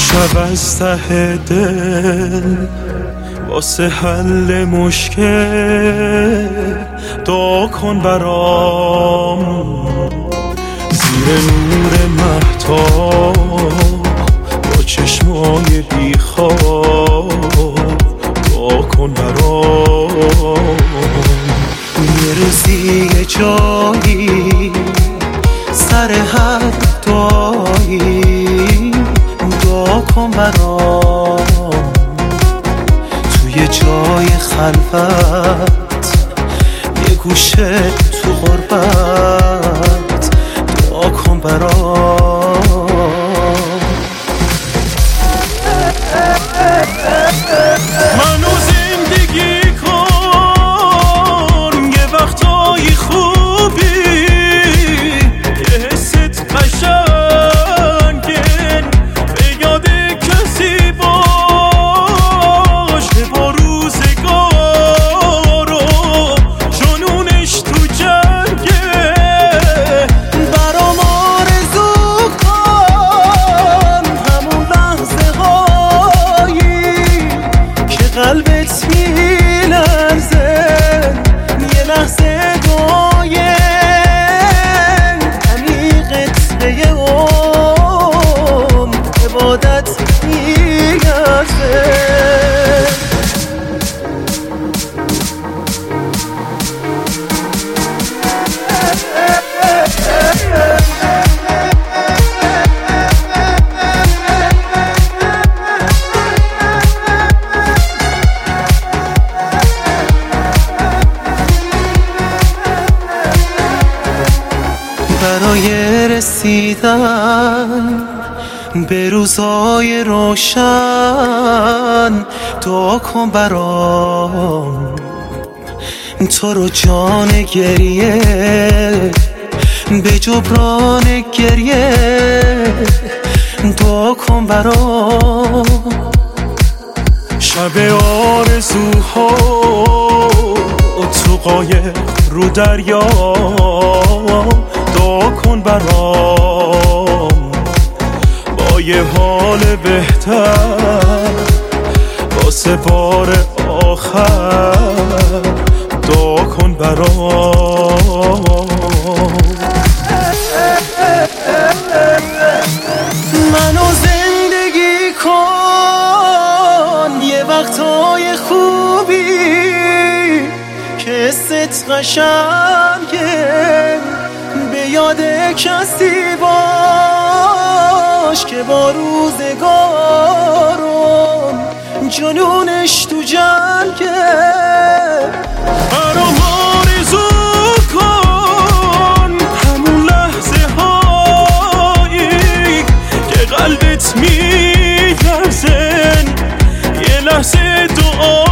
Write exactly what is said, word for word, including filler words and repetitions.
شب از ته دل واسه حل مشکل دعا کن برام، زیر نور مهتاب با چشمای بیخواب دعا کن برام. میرسی یه جایی سر هر دعایی دعا کن برام، توی جای خلوت یه گوشه تو غربت دعا کن برام. منو زندگی کن یه وقتای خوبی، یه حست قشنگه به یاد کسی باش که با روزگار و جنونش تو جنگه. برام آرزو کن همون لحظه هایی که قلبت میلرزه، یه لحظه دعای عمیقت به یه عمر عبادت میگرزه. برای رسیدن به روزای روشن دعا کن برام، تو رو جان گریه به جبران گریه دعا کن برام. شب آرزوها تو قایق رو دریا دعا کن برام، با یه حال بهتر واسه بار آخر دعا کن برام. منو زندگی کن یه وقتای خوبی که ست قشنگه، به یاد کسی باش که با روزگارم جنونش تو جنگه. برام آرزو کن همون لحظه هایی که قلبت میلرزه، یه لحظه دعا